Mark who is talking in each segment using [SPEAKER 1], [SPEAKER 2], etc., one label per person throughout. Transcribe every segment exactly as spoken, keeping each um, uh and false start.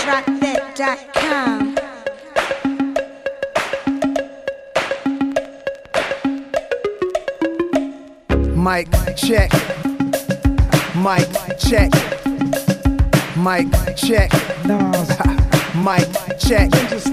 [SPEAKER 1] rock that dot com.
[SPEAKER 2] Mic check. Mic check. Mic check. Mic check.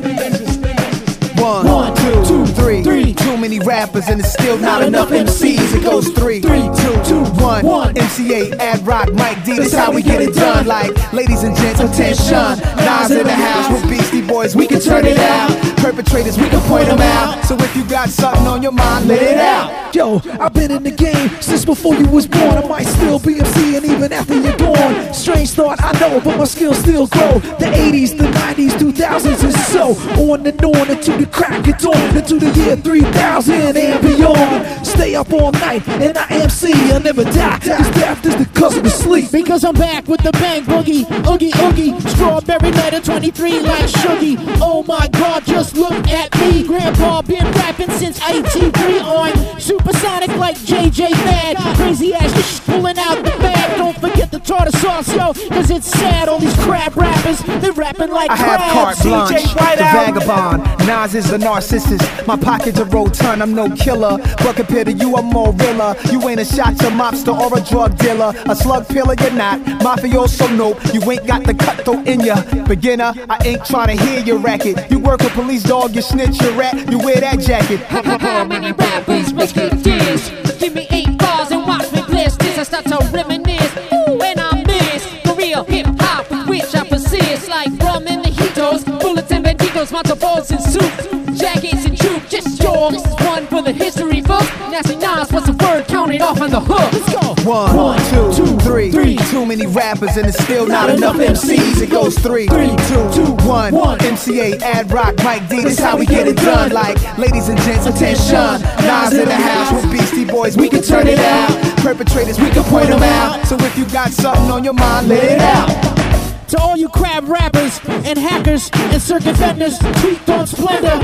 [SPEAKER 2] One, One two, two, three. three. Too many rappers and it's still not, not enough M Cs. It goes three, three, two, two, one. one. M C A, Ad Rock, Mike D. That's how we get it done. Like, ladies and gents, attention. Nas in the house with Beastie Boys. We can turn it out. Perpetrators, we can point them out. So if you got something on your mind, let it out.
[SPEAKER 3] Yo, I've been in the game since before you was born. I might still be MCing even after you're gone. Strange thought, I know, but my skills still grow. The eighties, the nineties, two thousands and so on and on until the crack it on into the year three thousand and beyond. Stay up all night and I M C, I'll never die. Cause death is the cousin of sleep.
[SPEAKER 4] Because I'm back with the bang boogie, oogie oogie. Strawberry letter twenty-three like Shuggy. Oh my God, just look at me. Grandpa been rapping since eighty-three on supersonic like J J Mad. Crazy ass shit pulling out the bag. Don't forget the tartar sauce, yo, cause it's sad. All these crab rappers, they're rapping like
[SPEAKER 2] I
[SPEAKER 4] crabs.
[SPEAKER 2] have carte blanche, the vagabond. Nas is the narcissist. My pockets are rotund, I'm no killer. But compared to you, I'm more realer. You ain't a shot to mobster or a drug dealer. A slug pillar, you're not. Mafioso, nope. You ain't got the cutthroat in ya. Beginner, I ain't trying to hear your racket. You work a police dog, you snitch, you rat, you wear that jacket.
[SPEAKER 5] How many rappers make it this? Give me eight bars and watch me bless this. I start to reminisce, ooh, and I miss the real hip-hop with which I persist. Like rum and mojitos, bullets and banditos, matzo balls and soup, jackets and juke, just yours. This is one for the history books. Nasty Nas, what's the word? Count it off on the hook. Let's go.
[SPEAKER 2] One, One two, two, three. three. Too many rappers and it's still not, not enough M Cs. It goes three, three, two, two, one. one. M C A, Ad Rock, Mike D. This how we get it done. Like, ladies and gents, attention. Nas in the house with Beastie Boys. We can turn it out. Perpetrators, we can point them out. So if you got something on your mind, let it out.
[SPEAKER 4] To all you crab rappers and hackers and circuit vendors, tweaked on splendor.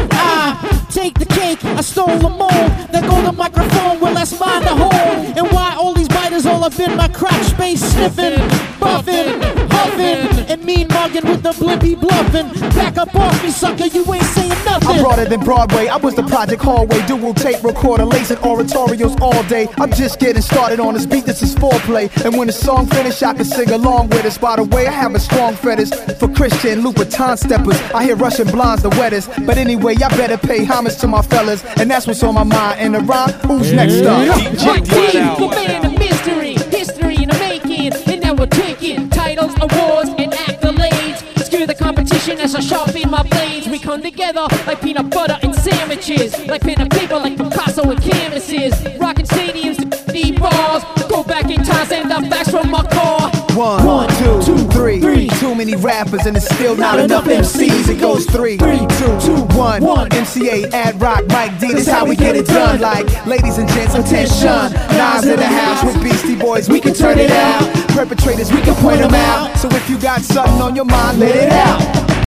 [SPEAKER 4] I take the cake, I stole the mold. That golden microphone, well that's mine to hold. And why all these biters all up in my crotch space, sniffing, buffing, huffing, and mean mugging with the blimpy bluffing. Back up off me, sucker, you ain't saying nothing.
[SPEAKER 2] I'm broader than Broadway, I was the Project Hallway. Dual tape recorder, lacing oratorios all day. I'm just getting started on this beat, this is foreplay. And when the song finish, I can sing along with it. By the way, I have a strong fetish for Christian Louboutin steppers. I hear Russian blondes the wettest. But anyway, y'all better pay homage to my fellas. And that's what's on my mind. And the rhyme, who's next up?
[SPEAKER 5] Mike D, the man of mystery, history in the making. And now we're taking titles, awards, and accolades. Screw the competition as I sharpen my blades. We come together like peanut butter and sandwiches. Like pen and paper, like Picasso and canvases. Rocking stadiums to deep bars. Go back in time, send the facts from my car.
[SPEAKER 2] One, One two, two, three. three. Too many rappers and it's still not, not enough M Cs. It goes three, three, two, two, one. one. M C A, Ad Rock, Mike D. This how we get it done. Like, ladies and gents, attention. Nas in the house with Beastie Boys. We can turn it out. Perpetrators, we can point them out. So if you got something on your mind, let it out.